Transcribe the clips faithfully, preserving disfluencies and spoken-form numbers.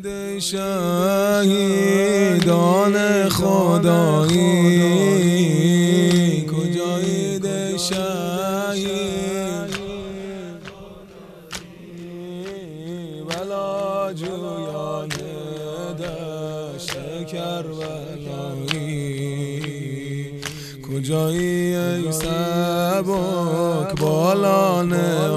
شهید شهیدان خدایی کجایید شهید بلا جویان دشت کربلایی کجایی ای سبک بالان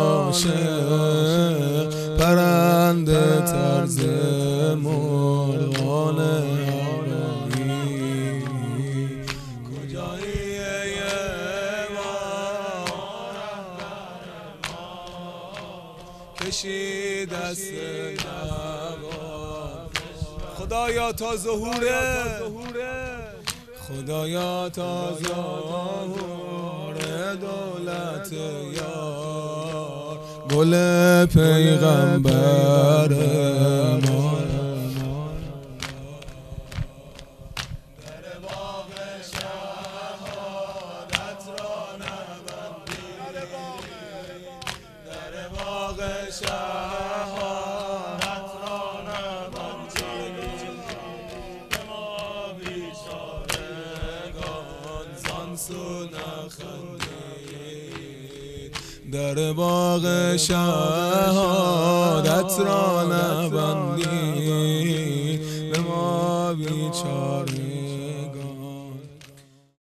عاشق پرنده طرز مرغان آرایی کجایی ای کشی دست نوار خدایا تا ظهوره خدایا تا ظهور دولت یار گل پیغمبر ما در باغ شهادت را نبندی در باغ شهادت را نبندی به ما بیچارگان زان سو نخندید در باغ شهادت را نبندی به ما بیچاره